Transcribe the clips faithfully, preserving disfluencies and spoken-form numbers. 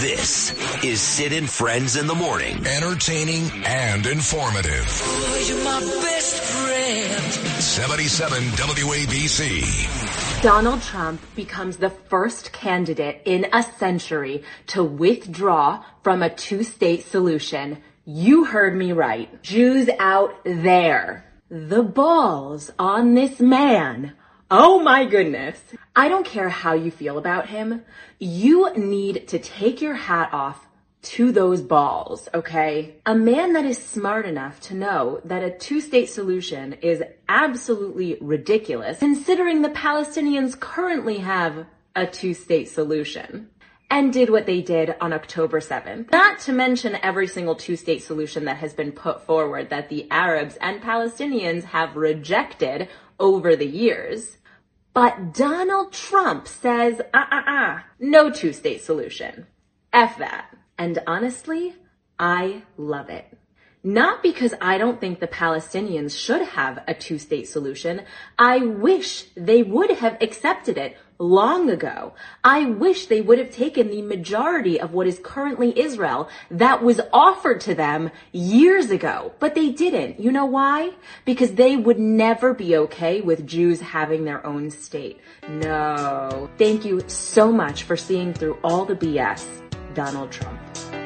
This is Sid and Friends in the Morning. Entertaining and informative. Oh, you're my best friend. seventy-seven W A B C. Donald Trump becomes the first candidate in a century to withdraw from a two-state solution. You heard me right. Jews out there. The balls on this man. Oh my goodness. I don't care how you feel about him. You need to take your hat off to those balls, okay? A man that is smart enough to know that a two-state solution is absolutely ridiculous, considering the Palestinians currently have a two-state solution, and did what they did on October seventh. Not to mention every single two-state solution that has been put forward that the Arabs and Palestinians have rejected over the years. But Donald Trump says, uh-uh-uh, no two-state solution. F that. And honestly, I love it. Not because I don't think the Palestinians should have a two-state solution. I wish they would have accepted it long ago. I wish they would have taken the majority of what is currently Israel that was offered to them years ago. But they didn't. You know why? Because they would never be okay with Jews having their own state. No. Thank you so much for seeing through all the B S, Donald Trump.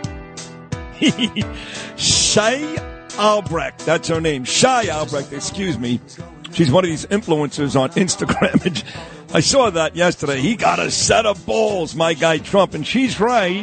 Shay Albrecht, that's her name. Shay Albrecht, excuse me. She's one of these influencers on Instagram. I saw that yesterday. He got a set of balls, my guy Trump, and she's right.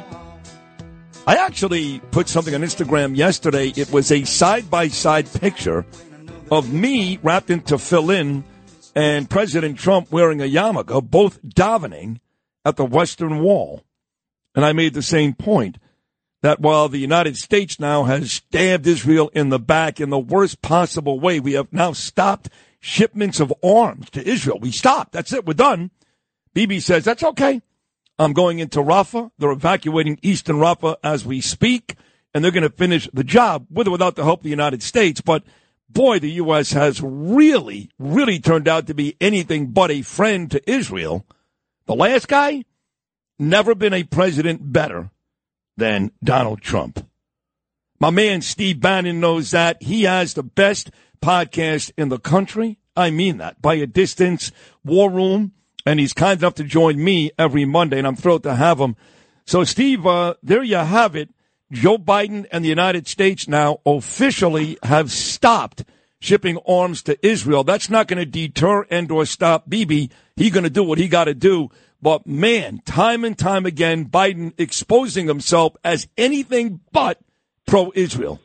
I actually put something on Instagram yesterday. It was a side-by-side picture of me wrapped in tefillin and President Trump wearing a yarmulke, both davening at the Western Wall. And I made the same point, that while the United States now has stabbed Israel in the back in the worst possible way, we have now stopped shipments of arms to Israel. We stopped. That's it. We're done. Bibi says, that's okay. I'm going into Rafah. They're evacuating eastern Rafah as we speak, and they're going to finish the job with or without the help of the United States. But, boy, the U S has really, really turned out to be anything but a friend to Israel. The last guy, never been a president better than Donald Trump. My man Steve Bannon knows that. He has the best podcast in the country. I mean that, by a distance. War Room, and he's kind enough to join me every Monday, and I'm thrilled to have him. So, Steve, uh, there you have it. Joe Biden and the United States now officially have stopped shipping arms to Israel. That's not going to deter and or stop Bibi. He's going to do what he got to do. But, man, time and time again, Biden exposing himself as anything but pro-Israel.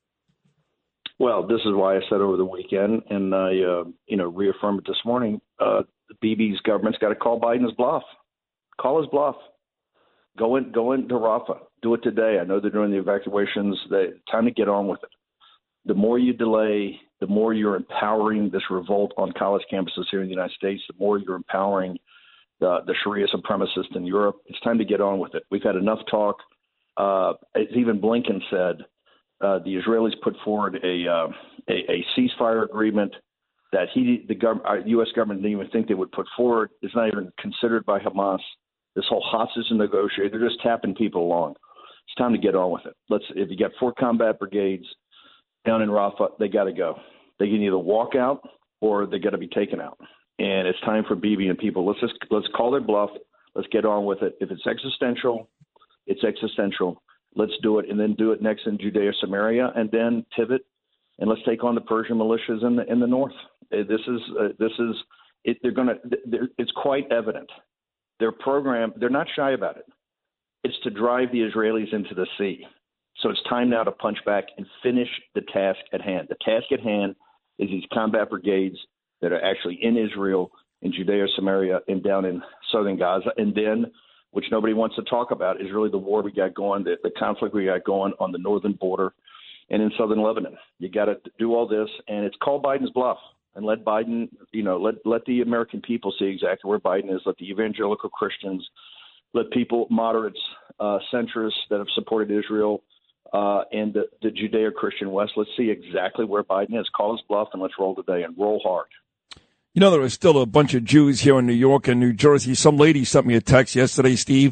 Well, this is why I said over the weekend, and I, uh, you know, reaffirmed it this morning, uh, Bibi's government's got to call Biden's bluff. Call his bluff. Go in, go into Rafah. Do it today. I know they're doing the evacuations. They, time to get on with it. The more you delay, the more you're empowering this revolt on college campuses here in the United States, the more you're empowering the, the Sharia supremacists in Europe. It's time to get on with it. We've had enough talk. Uh, as even Blinken said, uh, the Israelis put forward a, uh, a a ceasefire agreement that he, the gov- our U S government didn't even think they would put forward. It's not even considered by Hamas. This whole hostage negotiator, they're just tapping people along. It's time to get on with it. Let's. If you got four combat brigades down in Rafah, they got to go. They can either walk out or they got to be taken out. And it's time for Bibi and people. Let's just let's call their bluff. Let's get on with it. If it's existential, it's existential. Let's do it, and then do it next in Judea, Samaria, and then pivot, and let's take on the Persian militias in the in the north. This is uh, this is it, they're going to. It's quite evident. Their program. They're not shy about it. It's to drive the Israelis into the sea. So it's time now to punch back and finish the task at hand. The task at hand is these combat brigades that are actually in Israel, in Judea, Samaria, and down in southern Gaza. And then, which nobody wants to talk about, is really the war we got going, the, the conflict we got going on the northern border and in southern Lebanon. You got to do all this, and it's called Biden's bluff. And let Biden, you know, let let the American people see exactly where Biden is. Let the evangelical Christians, let people, moderates, uh, centrists that have supported Israel, uh, and the, the Judeo-Christian West. Let's see exactly where Biden is. Call his bluff, and let's roll today and roll hard. You know, there are still a bunch of Jews here in New York and New Jersey. Some lady sent me a text yesterday, Steve.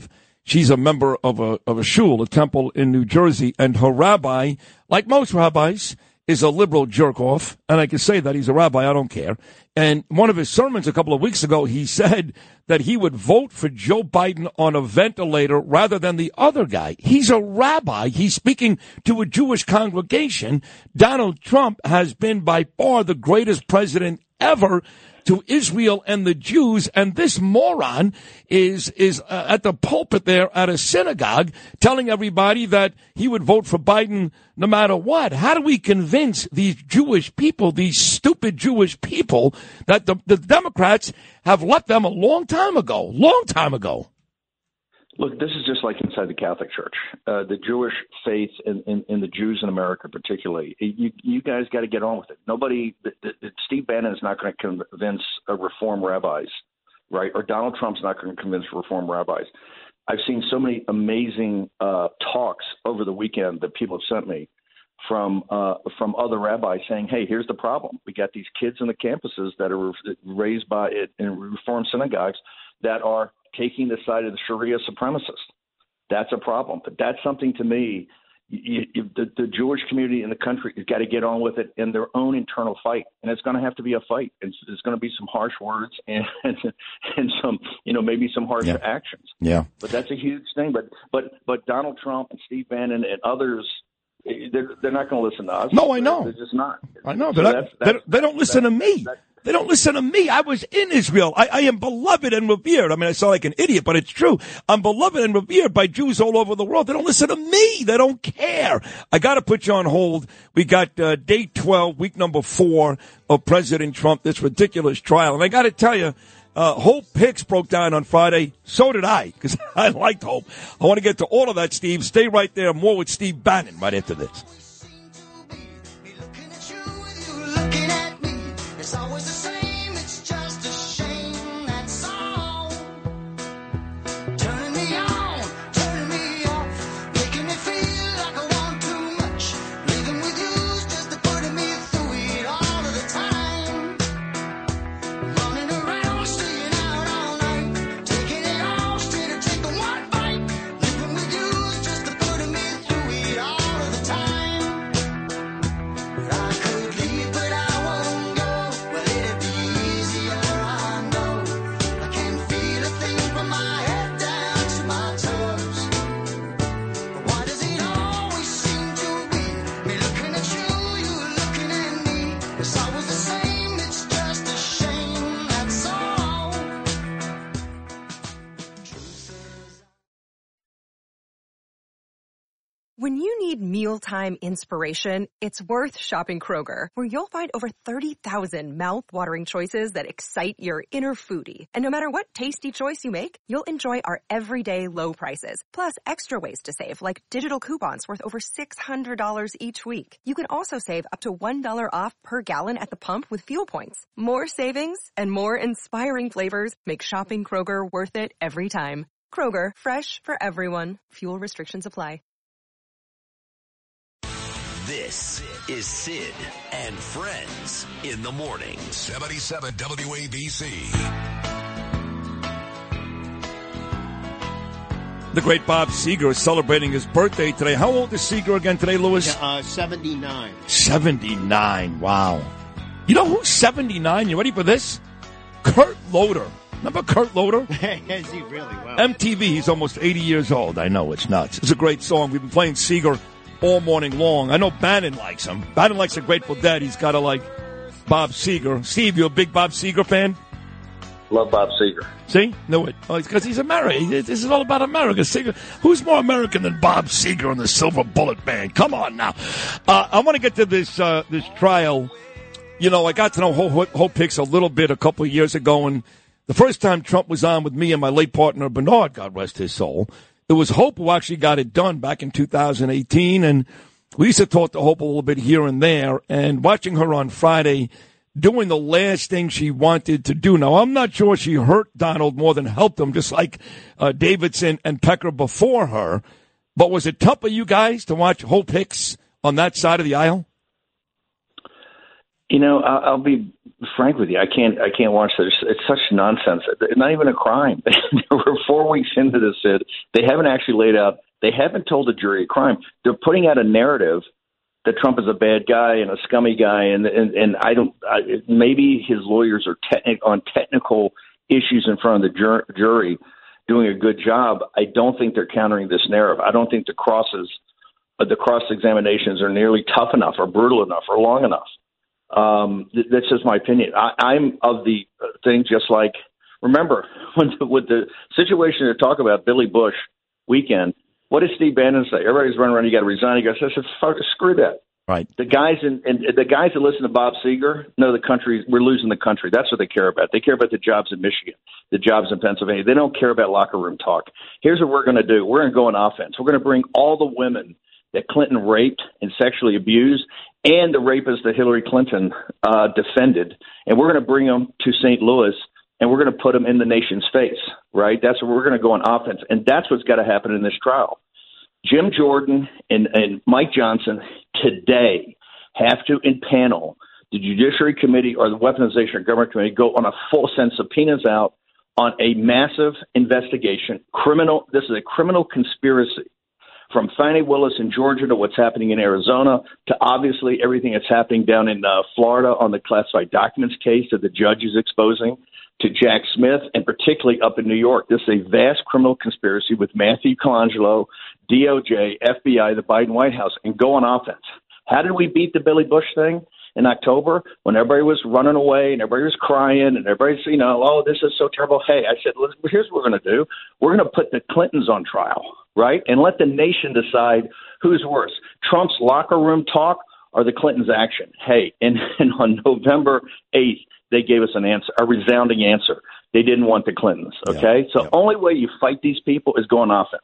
She's a member of a of a shul, a temple in New Jersey, and her rabbi, like most rabbis, is a liberal jerk-off, and I can say that. He's a rabbi, I don't care. And one of his sermons a couple of weeks ago, he said that he would vote for Joe Biden on a ventilator rather than the other guy. He's a rabbi. He's speaking to a Jewish congregation. Donald Trump has been by far the greatest president ever to Israel and the Jews, and this moron is is uh, at the pulpit there at a synagogue telling everybody that he would vote for Biden no matter what. How do we convince these Jewish people, these stupid Jewish people, that the, the Democrats have left them a long time ago, long time ago? Look, this is just like inside the Catholic Church. Uh, the Jewish faith and, and, and the Jews in America particularly, you, you guys got to get on with it. Nobody, the, the, Steve Bannon is not going to convince uh, reform rabbis, right? Or Donald Trump's not going to convince reform rabbis. I've seen so many amazing uh, talks over the weekend that people have sent me from uh, from other rabbis saying, hey, here's the problem. We got these kids in the campuses that are raised by it in reform synagogues that are taking the side of the Sharia supremacist. That's a problem. But that's something to me, you, you, the, the Jewish community in the country has got to get on with it in their own internal fight. And it's going to have to be a fight. It's, there's going to be some harsh words and, and and some, you know, maybe some harsh yeah. actions. Yeah. But that's a huge thing. But but but Donald Trump and Steve Bannon and others, they're, they're not going to listen to us. No, I know. They're, they're just not. I know. So But that's, I, that's, they, they don't listen that's, to me. That's, They don't listen to me. I was in Israel. I, I am beloved and revered. I mean, I sound like an idiot, but it's true. I'm beloved and revered by Jews all over the world. They don't listen to me. They don't care. I got to put you on hold. We got uh, day twelve, week number four of President Trump, this ridiculous trial. And I got to tell you, uh, Hope Hicks broke down on Friday. So did I, because I liked Hope. I want to get to all of that, Steve. Stay right there. More with Steve Bannon right after this. When you need mealtime inspiration, it's worth shopping Kroger, where you'll find over thirty thousand mouth-watering choices that excite your inner foodie. And no matter what tasty choice you make, you'll enjoy our everyday low prices, plus extra ways to save, like digital coupons worth over six hundred dollars each week. You can also save up to one dollar off per gallon at the pump with fuel points. More savings and more inspiring flavors make shopping Kroger worth it every time. Kroger, fresh for everyone. Fuel restrictions apply. This is Sid and Friends in the morning. seventy-seven W A B C. The great Bob Seger is celebrating his birthday today. How old is Seger again today, Louis? Uh, seventy-nine. seventy-nine. Wow. You know who's seventy-nine? You ready for this? Kurt Loder. Remember Kurt Loder? Is he really? Wow. M T V. He's almost eighty years old. I know, it's nuts. It's a great song. We've been playing Seger all morning long. I know Bannon likes him. Bannon likes the Grateful Dead. He's got to like Bob Seger. Steve, you a big Bob Seger fan? Love Bob Seger. See? Knew it. Oh, it's because he's American. This is all about America. Seger. Who's more American than Bob Seger and the Silver Bullet Band? Come on now. Uh, I want to get to this uh, this trial. You know, I got to know Hope, Hope Hicks a little bit a couple of years ago, and the first time Trump was on with me and my late partner Bernard, God rest his soul, it was Hope who actually got it done back in two thousand eighteen, and we used to talk to Hope a little bit here and there, and watching her on Friday doing the last thing she wanted to do. Now, I'm not sure she hurt Donald more than helped him, just like uh, Davidson and Pecker before her, but was it tough for you guys to watch Hope Hicks on that side of the aisle? You know, I'll be frank with you, I can't I can't watch this. It's such nonsense. It's not even a crime. We're four weeks into this, Sid. They haven't actually laid out. They haven't told the jury a crime. They're putting out a narrative that Trump is a bad guy and a scummy guy, and and, and I don't. I, maybe his lawyers are te- on technical issues in front of the jur- jury doing a good job. I don't think they're countering this narrative. I don't think the crosses, uh, the cross examinations are nearly tough enough or brutal enough or long enough. Um, th- that's just my opinion. I, I'm of the thing, just like, remember, when the, with the situation to talk about Billy Bush weekend, what did Steve Bannon say? Everybody's running around, you got to resign. He goes, I said, fuck, screw that. Right. The guys in, and the guys that listen to Bob Seger know the country, we're losing the country. That's what they care about. They care about the jobs in Michigan, the jobs in Pennsylvania. They don't care about locker room talk. Here's what we're going to do. We're going to go on offense. We're going to bring all the women that Clinton raped and sexually abused and the rapists that Hillary Clinton uh, defended, and we're going to bring them to Saint Louis, and we're going to put them in the nation's face, right? That's what we're going to go on offense, and that's what's got to happen in this trial. Jim Jordan and, and Mike Johnson today have to impanel the Judiciary Committee or the Weaponization of Government Committee, go on a full send subpoenas out on a massive investigation. Criminal. This is a criminal conspiracy. From Fani Willis in Georgia to what's happening in Arizona to obviously everything that's happening down in uh, Florida on the classified documents case that the judge is exposing, to Jack Smith, and particularly up in New York. This is a vast criminal conspiracy with Matthew Colangelo, D O J, F B I, the Biden White House, and go on offense. How did we beat the Billy Bush thing in October when everybody was running away and everybody was crying and everybody's, you know, oh, this is so terrible. Hey, I said, listen, here's what we're going to do. We're going to put the Clintons on trial, right? And let the nation decide who's worse, Trump's locker room talk or the Clintons' action. Hey, and, and on November eighth, they gave us an answer, a resounding answer. They didn't want the Clintons, okay? Yeah, so yeah. Only way you fight these people is go on offense.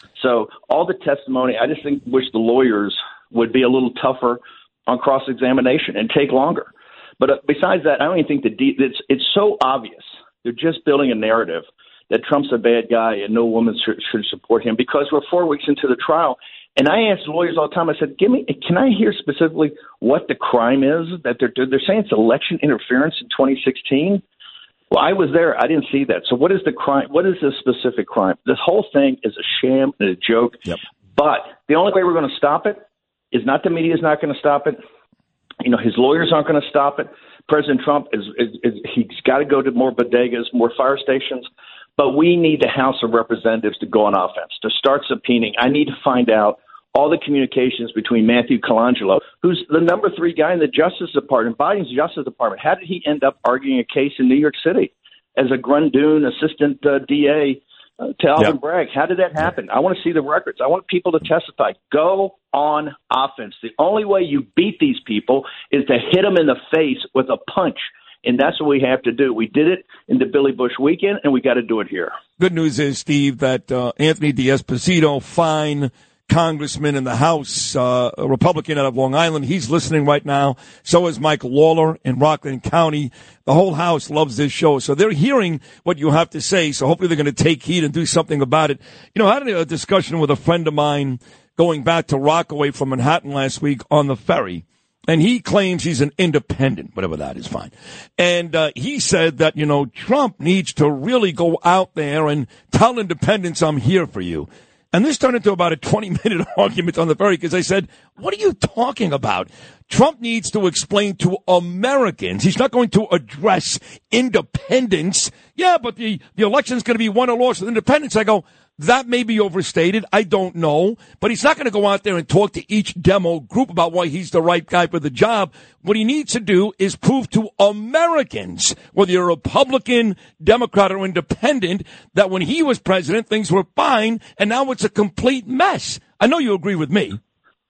So all the testimony, I just think wish the lawyers would be a little tougher on cross-examination and take longer. But uh, besides that, I don't even think the de- it's, it's so obvious. They're just building a narrative that Trump's a bad guy and no woman should, should support him because we're four weeks into the trial. And I ask lawyers all the time, I said, "Give me, can I hear specifically what the crime is that they're They're saying it's election interference in twenty sixteen? Well, I was there. I didn't see that. So what is the crime? What is the specific crime? This whole thing is a sham and a joke. Yep. But the only way we're going to stop it is not the media is not going to stop it. You know, his lawyers aren't going to stop it. President Trump is, is, is he's got to go to more bodegas, more fire stations. But we need the House of Representatives to go on offense, to start subpoenaing. I need to find out all the communications between Matthew Colangelo, who's the number three guy in the Justice Department, Biden's Justice Department. How did he end up arguing a case in New York City as a Grundoon assistant uh, D A uh, to Alvin yep. Bragg? How did that happen? I want to see the records. I want people to testify. Go on offense. The only way you beat these people is to hit them in the face with a punch. And that's what we have to do. We did it in the Billy Bush weekend, and we got to do it here. Good news is, Steve, that uh, Anthony D'Esposito, fine congressman in the House, uh, a Republican out of Long Island, he's listening right now. So is Mike Lawler in Rockland County. The whole House loves this show. So they're hearing what you have to say. So hopefully they're going to take heed and do something about it. You know, I had a discussion with a friend of mine going back to Rockaway from Manhattan last week on the ferry. And he claims he's an independent, whatever that is, fine. And uh, he said that, you know, Trump needs to really go out there and tell independents I'm here for you. And this turned into about a twenty-minute argument on the ferry because I said, what are you talking about? Trump needs to explain to Americans. He's not going to address independents. Yeah, but the, the election's going to be won or lost with independents. I go, that may be overstated. I don't know. But he's not going to go out there and talk to each demo group about why he's the right guy for the job. What he needs to do is prove to Americans, whether you're a Republican, Democrat, or independent, that when he was president, things were fine, and now it's a complete mess. I know you agree with me.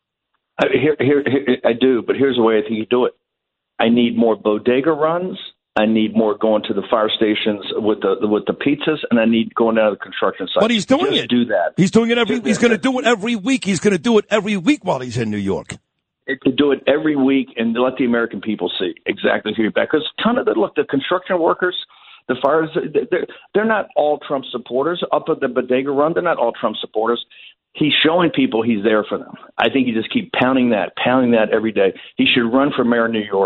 I, here, here, here, I do, but here's the way I think you do it. I need more bodega runs. I need more going to the fire stations with the with the pizzas, and I need going down to the construction site. But he's doing Just it. Do that. He's doing it every. He's going to do it every week. He's going to do it every week while he's in New York. It, to do it every week and to let the American people see exactly who you're back. Because ton of the look, the construction workers, the fires, they're they're not all Trump supporters. Up at the bodega run, they're not all Trump supporters. He's showing people he's there for them. I think you just keep pounding that, pounding that every day. He should run for mayor of New York.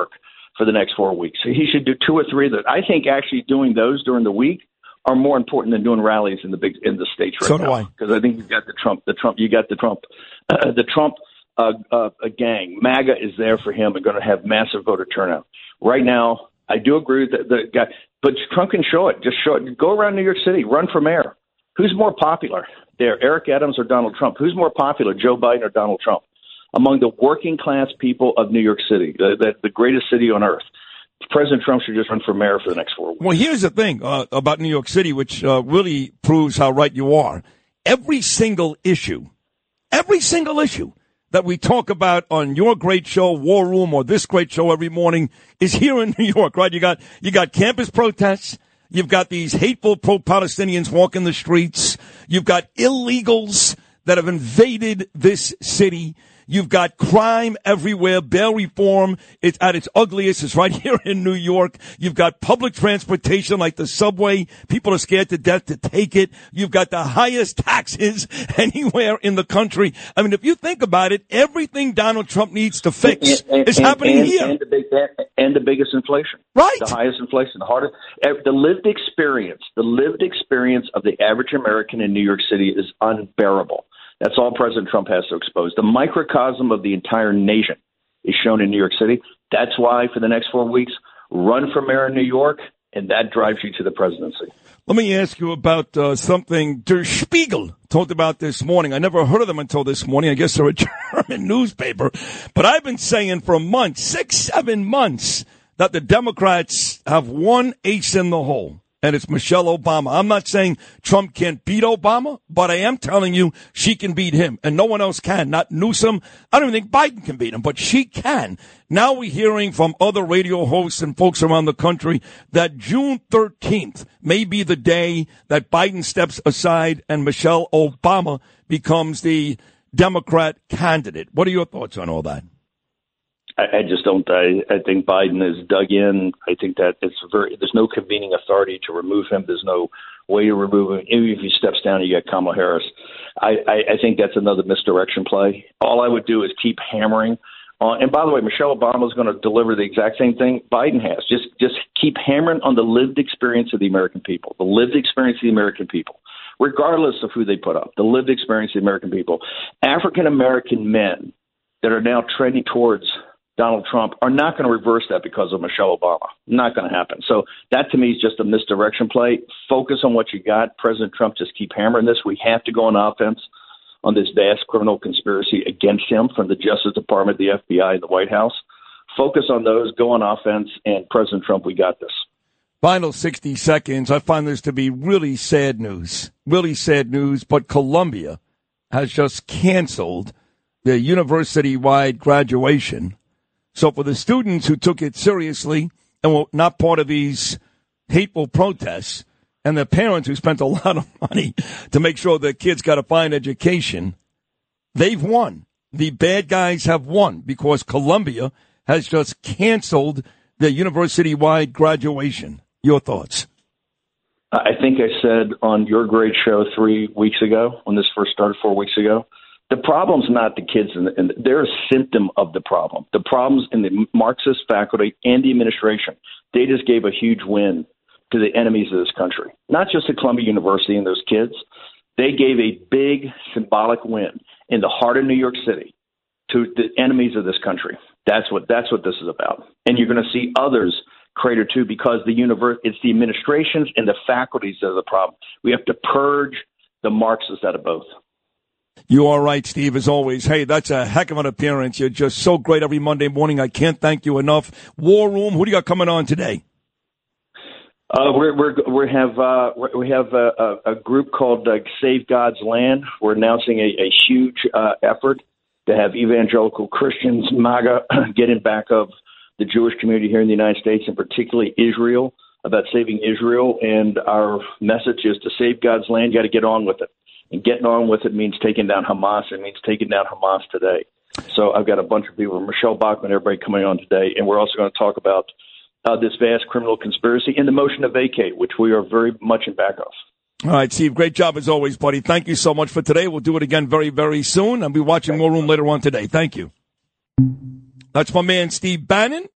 for the next four weeks. So he should do two or three of those. I think actually doing those during the week are more important than doing rallies in the big in the states right so now. do I. Because I think you've got the Trump, the Trump, you got the Trump, uh, the Trump uh, uh, gang. MAGA is there for him and going to have massive voter turnout. Right now, I do agree with the, the guy, but Trump can show it. Just show it. Go around New York City, run for mayor. Who's more popular there, Eric Adams or Donald Trump? Who's more popular, Joe Biden or Donald Trump? Among the working class people of New York City, the, the, the greatest city on earth, President Trump should just run for mayor for the next four weeks. Well, here's the thing uh, about New York City, which uh, really proves how right you are. Every single issue, every single issue that we talk about on your great show, War Room, or this great show every morning is here in New York, right? You got you got campus protests. You've got these hateful pro-Palestinians walking the streets. You've got illegals that have invaded this city. You've got crime everywhere. Bail reform, it's at its ugliest. It's right here in New York. You've got public transportation like the subway. People are scared to death to take it. You've got the highest taxes anywhere in the country. I mean, if you think about it, everything Donald Trump needs to fix and, and, is happening and, here. And the, big, and the biggest inflation. Right. The highest inflation. The hardest. The lived experience, the lived experience of the average American in New York City is unbearable. That's all President Trump has to expose. The microcosm of the entire nation is shown in New York City. That's why, for the next four weeks, run for mayor in New York, and that drives you to the presidency. Let me ask you about uh, something Der Spiegel talked about this morning. I never heard of them until this morning. I guess they're a German newspaper. But I've been saying for months, six, seven months, that the Democrats have one ace in the hole. And it's Michelle Obama. I'm not saying Trump can't beat Obama, but I am telling you she can beat him, and no one else can. Not Newsom. I don't even think Biden can beat him, but she can. Now we're hearing from other radio hosts and folks around the country that June thirteenth may be the day that Biden steps aside and Michelle Obama becomes the Democrat candidate. What are your thoughts on all that? I just don't. I, I think Biden is dug in. I think that it's very. There's no convening authority to remove him. There's no way to remove him. Even if he steps down, you get Kamala Harris. I, I, I think that's another misdirection play. All I would do is keep hammering on. And by the way, Michelle Obama is going to deliver the exact same thing Biden has. Just just keep hammering on the lived experience of the American people. The lived experience of the American people, regardless of who they put up. The lived experience of the American people. African American men that are now trending towards Donald Trump are not going to reverse that because of Michelle Obama. Not going to happen. So that to me is just a misdirection play. Focus on what you got. President Trump, just keep hammering this. We have to go on offense on this vast criminal conspiracy against him from the Justice Department, the F B I, and the White House. Focus on those. Go on offense. And President Trump, we got this. Final sixty seconds. I find this to be really sad news. Really sad news. But Columbia has just canceled the university-wide graduation. So for the students who took it seriously and were not part of these hateful protests, and the parents who spent a lot of money to make sure their kids got a fine education, they've won. The bad guys have won because Columbia has just canceled their university-wide graduation. Your thoughts? I think I said on your great show three weeks ago, when this first started four weeks ago, the problem's not the kids, and the, they're a symptom of the problem. The problem's in the Marxist faculty and the administration. They just gave a huge win to the enemies of this country, not just at Columbia University and those kids. They gave a big symbolic win in the heart of New York City to the enemies of this country. That's what that's what this is about. And you're going to see others crater too, because the universe, it's the administrations and the faculties that are the problem. We have to purge the Marxists out of both. You are right, Steve, as always. Hey, that's a heck of an appearance. You're just so great every Monday morning. I can't thank you enough. War Room, who do you got coming on today? Uh, we're, we're, we have uh, we have a, a group called uh, Save God's Land. We're announcing a, a huge uh, effort to have evangelical Christians, MAGA, get in back of the Jewish community here in the United States, and particularly Israel, about saving Israel. And our message is to save God's land. You got to get on with it. And getting on with it means taking down Hamas. It means taking down Hamas today. So I've got a bunch of people, Michelle Bachmann, everybody coming on today. And we're also going to talk about uh, this vast criminal conspiracy and the motion to vacate, which we are very much in back of. All right, Steve, great job as always, buddy. Thank you so much for today. We'll do it again very, very soon. I'll be watching War Room later on today. Thank you. That's my man, Steve Bannon.